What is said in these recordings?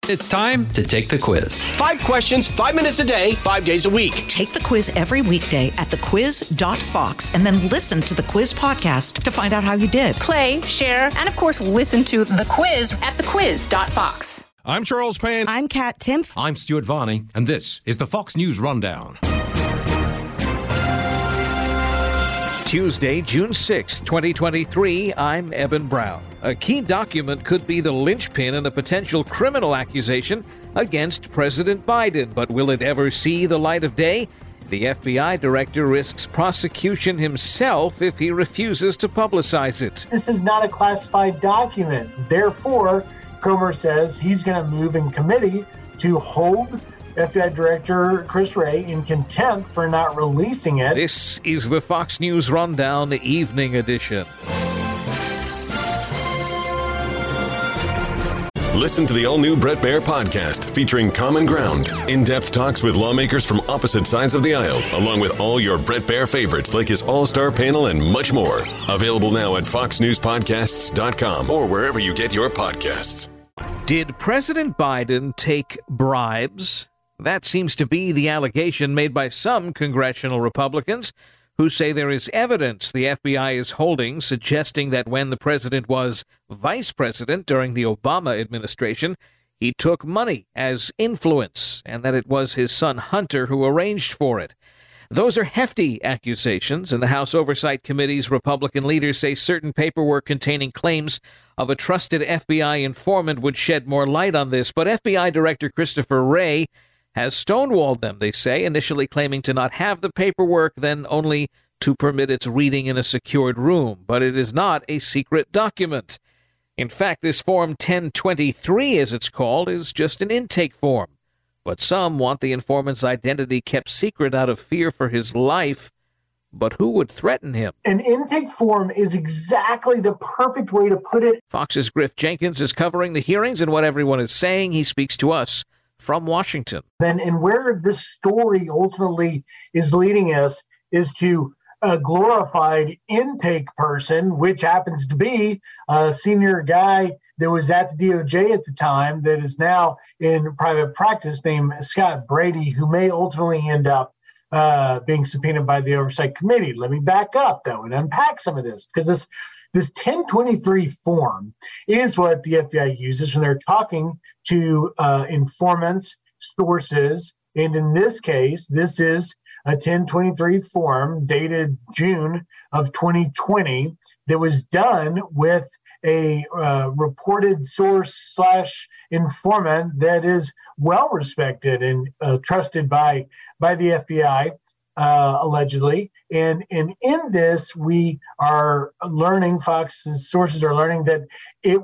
It's time to take the quiz. 5 questions, 5 minutes a day, 5 days a week. Take the quiz every weekday at thequiz.fox and then listen to the quiz podcast to find out how you did. Play, share, and of course, listen to The Quiz at thequiz.fox. I'm Charles Payne. I'm Kat Timpf. I'm Stuart Varney, and this is the Fox News Rundown. Tuesday, June 6, 2023, I'm Eben Brown. A key document could be the linchpin in a potential criminal accusation against President Biden, but will it ever see the light of day? The FBI director risks prosecution himself if he refuses to publicize it. This is not a classified document. Therefore, Comer says he's going to move in committee to hold FBI Director Chris Wray in contempt for not releasing it. This is the Fox News Rundown Evening Edition. Listen to the all-new Bret Baier podcast featuring Common Ground, in-depth talks with lawmakers from opposite sides of the aisle, along with all your Bret Baier favorites like his all-star panel and much more. Available now at foxnewspodcasts.com or wherever you get your podcasts. Did President Biden take bribes? That seems to be the allegation made by some congressional Republicans who say there is evidence the FBI is holding suggesting that when the president was vice president during the Obama administration, he took money as influence and that it was his son Hunter who arranged for it. Those are hefty accusations, and the House Oversight Committee's Republican leaders say certain paperwork containing claims of a trusted FBI informant would shed more light on this. But FBI Director Christopher Wray has stonewalled them, they say, initially claiming to not have the paperwork, then only to permit its reading in a secured room. But it is not a secret document. In fact, this Form 1023, as it's called, is just an intake form. But some want the informant's identity kept secret out of fear for his life. But who would threaten him? An intake form is exactly the perfect way to put it. Fox's Griff Jenkins is covering the hearings and what everyone is saying. He speaks to us from Washington. And where this story ultimately is leading us is to a glorified intake person, which happens to be a senior guy that was at the DOJ at the time that is now in private practice named Scott Brady, who may ultimately end up being subpoenaed by the Oversight Committee. Let me back up, though, and unpack some of this, because this 1023 form is what the FBI uses when they're talking to informants, sources, and in this case, this is a 1023 form dated June of 2020 that was done with a reported source / informant that is well respected and trusted by the FBI, allegedly. And in this, we are learning, Fox's sources are learning that it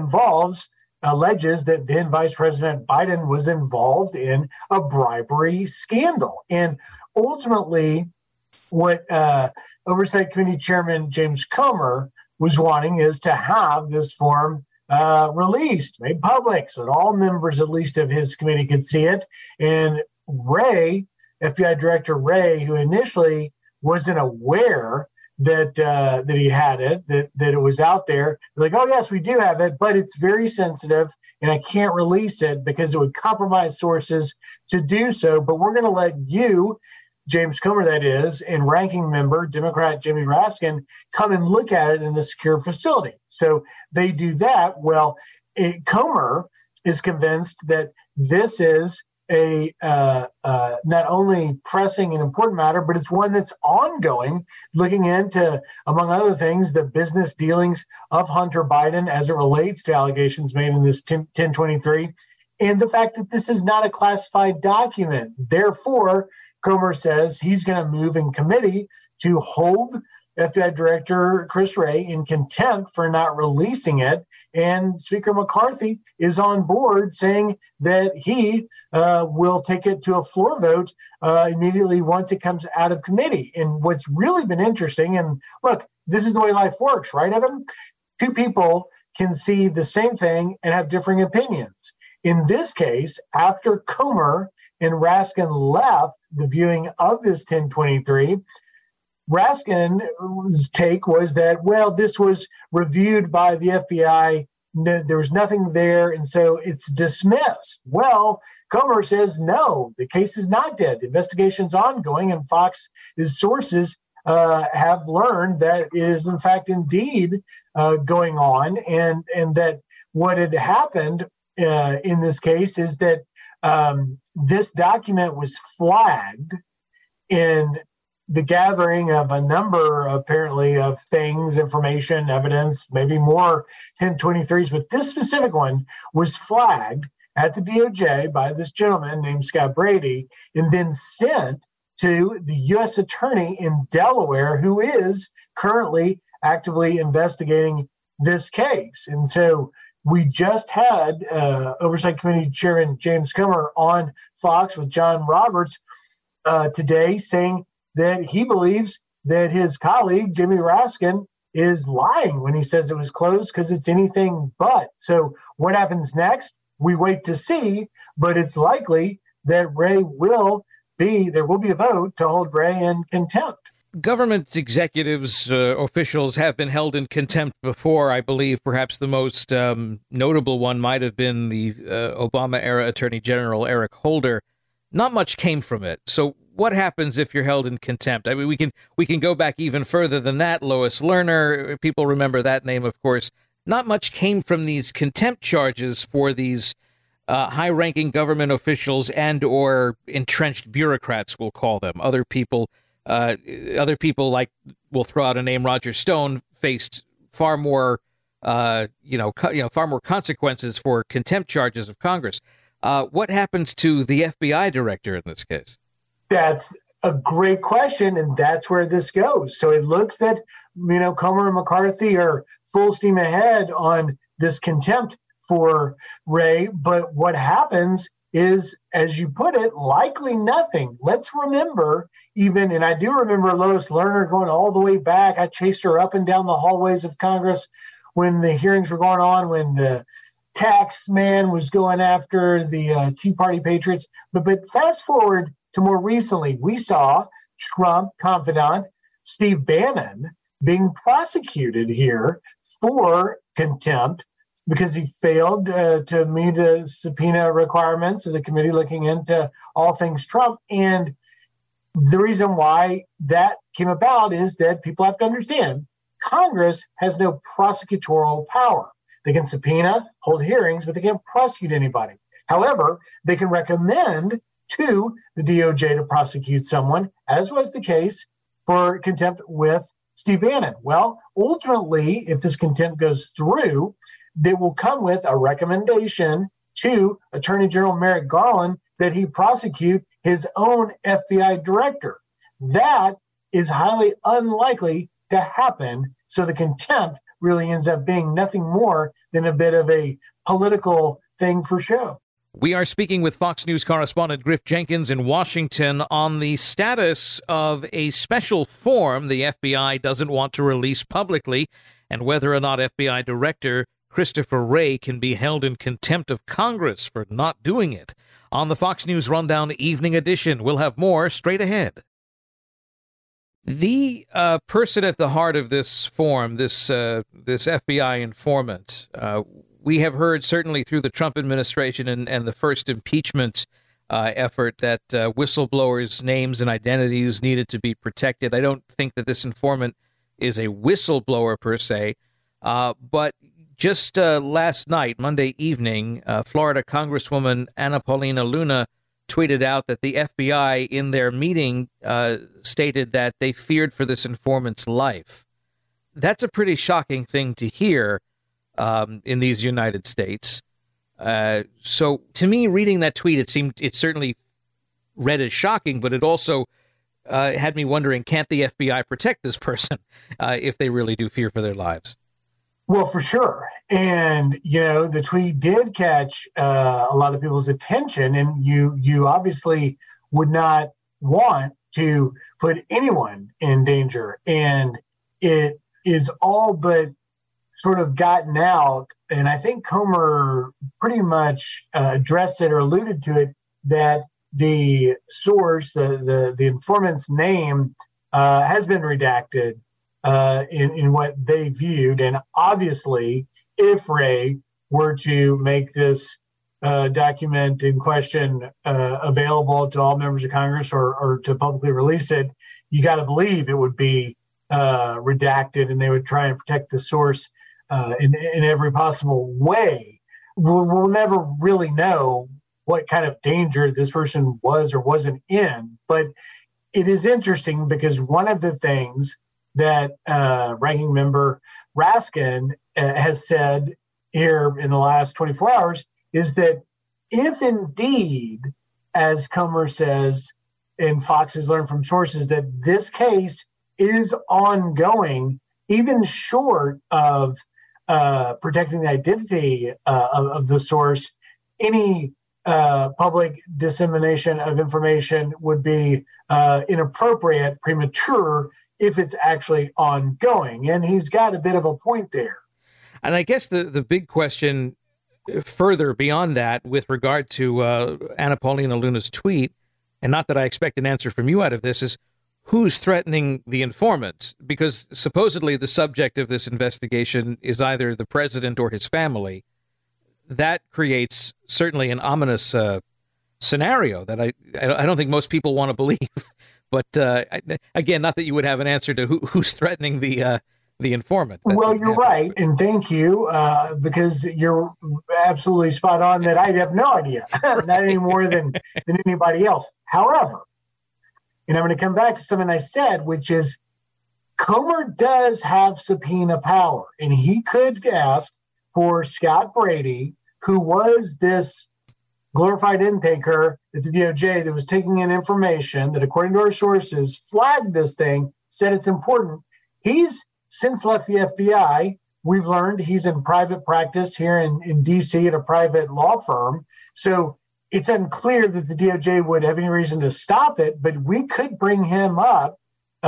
alleges that then Vice President Biden was involved in a bribery scandal. And ultimately, what Oversight Committee Chairman James Comer was wanting is to have this form released, made public, so that all members, at least of his committee, could see it. And Wray, FBI Director Wray, who initially wasn't aware that he had it, that it was out there, like, oh, yes, we do have it, but it's very sensitive, and I can't release it because it would compromise sources to do so. But we're going to let you, James Comer, that is, and ranking member, Democrat Jamie Raskin, come and look at it in a secure facility. So they do that. Well, Comer is convinced that this is a not only pressing and important matter, but it's one that's ongoing, looking into, among other things, the business dealings of Hunter Biden as it relates to allegations made in this 1023, and the fact that this is not a classified document. Therefore, Comer says he's going to move in committee to hold FBI Director Chris Wray in contempt for not releasing it. And Speaker McCarthy is on board, saying that he will take it to a floor vote immediately once it comes out of committee. And what's really been interesting, and look, this is the way life works, right, Evan? Two people can see the same thing and have differing opinions. In this case, after Comer and Raskin left the viewing of this 1023, Raskin's take was that, well, this was reviewed by the FBI there was nothing there, and so it's dismissed. Well, Comer says, no, the case is not dead. The investigation's ongoing, and Fox's sources have learned that it is, in fact, indeed going on, and that what had happened in this case is that this document was flagged in the gathering of a number, apparently, of things, information, evidence, maybe more 1023s, but this specific one was flagged at the DOJ by this gentleman named Scott Brady, and then sent to the U.S. attorney in Delaware, who is currently actively investigating this case. And so we just had Oversight Committee Chairman James Comer on Fox with John Roberts today, saying that he believes that his colleague, Jimmy Raskin, is lying when he says it was closed, because it's anything but. So what happens next? We wait to see, but it's likely that there will be a vote to hold Wray in contempt. Government executives, officials have been held in contempt before. I believe perhaps the most notable one might have been the Obama-era Attorney General Eric Holder. Not much came from it. So what happens if you're held in contempt? I mean, we can go back even further than that. Lois Lerner, people remember that name, of course. Not much came from these contempt charges for these high-ranking government officials and or entrenched bureaucrats, we'll call them. Other people like, we'll throw out a name, Roger Stone, faced far more, far more consequences for contempt charges of Congress. What happens to the FBI director in this case? That's a great question, and that's where this goes. So it looks that, Comer and McCarthy are full steam ahead on this contempt for Wray, but what happens is, as you put it, likely nothing. Let's remember, and I do remember Lois Lerner going all the way back. I chased her up and down the hallways of Congress when the hearings were going on, when the tax man was going after the Tea Party patriots. But fast forward to more recently, we saw Trump confidant Steve Bannon being prosecuted here for contempt because he failed to meet the subpoena requirements of the committee looking into all things Trump. And the reason why that came about is that people have to understand Congress has no prosecutorial power. They can subpoena, hold hearings, but they can't prosecute anybody. However, they can recommend to the DOJ to prosecute someone, as was the case for contempt with Steve Bannon. Well, ultimately, if this contempt goes through, they will come with a recommendation to Attorney General Merrick Garland that he prosecute his own FBI director. That is highly unlikely to happen. So the contempt really ends up being nothing more than a bit of a political thing for show. We are speaking with Fox News correspondent Griff Jenkins in Washington on the status of a special form the FBI doesn't want to release publicly, and whether or not FBI Director Christopher Wray can be held in contempt of Congress for not doing it. On the Fox News Rundown Evening Edition, we'll have more straight ahead. The person at the heart of this form, this FBI informant, we have heard certainly through the Trump administration and the first impeachment effort that whistleblowers' names and identities needed to be protected. I don't think that this informant is a whistleblower per se, but just last night, Monday evening, Florida Congresswoman Anna Paulina Luna tweeted out that the FBI in their meeting stated that they feared for this informant's life. That's a pretty shocking thing to hear in these United States. So to me, reading that tweet, it certainly read as shocking, but it also had me wondering, can't the FBI protect this person if they really do fear for their lives? Well, for sure. And, the tweet did catch a lot of people's attention, and you obviously would not want to put anyone in danger. And it is all but sort of gotten out, and I think Comer pretty much addressed it or alluded to it, that the source, the informant's name has been redacted in what they viewed. And obviously, if Wray were to make this document in question available to all members of Congress or to publicly release it, you got to believe it would be redacted, and they would try and protect the source in every possible way. We'll never really know what kind of danger this person was or wasn't in, but it is interesting because one of the things that Ranking Member Raskin has said here in the last 24 hours is that if indeed, as Comer says, and Fox has learned from sources, that this case is ongoing, even short of protecting the identity of the source, any public dissemination of information would be inappropriate, premature, if it's actually ongoing. And he's got a bit of a point there. And I guess the big question further beyond that with regard to Anna Paulina Luna's tweet, and not that I expect an answer from you out of this, is who's threatening the informant? Because supposedly the subject of this investigation is either the president or his family. That creates certainly an ominous scenario that I don't think most people want to believe. But again, not that you would have an answer to who's threatening the informant. Well, you're right, and thank you, because you're absolutely spot on that I have no idea, not any more than anybody else. However, and I'm going to come back to something I said, which is Comer does have subpoena power, and he could ask for Scott Brady, who was this glorified intaker at the DOJ that was taking in information that, according to our sources, flagged this thing, said it's important. He's since left the FBI. We've learned he's in private practice here in D.C. at a private law firm. So it's unclear that the DOJ would have any reason to stop it, but we could bring him up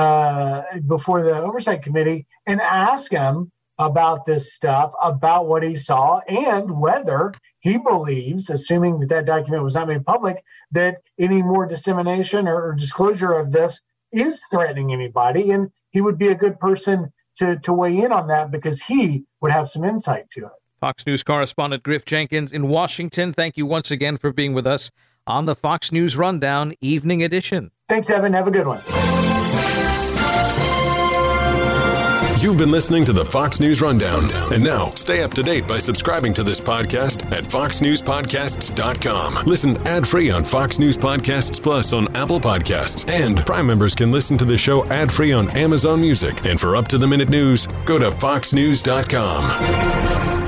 before the Oversight Committee and ask him about this stuff, about what he saw, and whether he believes, assuming that document was not made public, that any more dissemination or disclosure of this is threatening anybody. And he would be a good person to weigh in on that because he would have some insight to it. Fox News correspondent Griff Jenkins in Washington, thank you once again for being with us on the Fox News Rundown Evening Edition. Thanks, Evan. Have a good one. You've been listening to the Fox News Rundown. And now, stay up to date by subscribing to this podcast at foxnewspodcasts.com. Listen ad-free on Fox News Podcasts Plus on Apple Podcasts. And Prime members can listen to the show ad-free on Amazon Music. And for up-to-the-minute news, go to foxnews.com.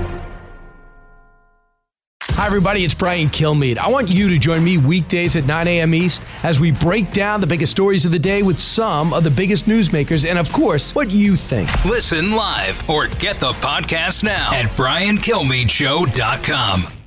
Hi, everybody. It's Brian Kilmeade. I want you to join me weekdays at 9 a.m. East as we break down the biggest stories of the day with some of the biggest newsmakers and, of course, what you think. Listen live or get the podcast now at BrianKilmeadeShow.com.